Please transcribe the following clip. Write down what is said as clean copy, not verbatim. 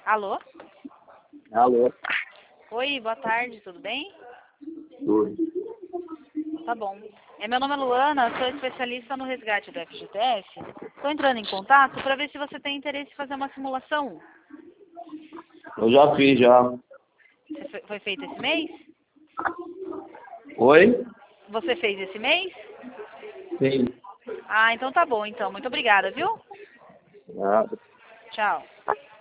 Alô? Alô? Oi, boa tarde, tudo bem? Tudo. Tá bom. Meu nome é Luana, sou especialista no resgate do FGTS. Estou entrando em contato para ver se você tem interesse em fazer uma simulação. Eu já fiz, já. Foi feito esse mês? Oi? Você fez esse mês? Sim. Ah, então tá bom, então. Muito obrigada, viu? Nada. Tchau.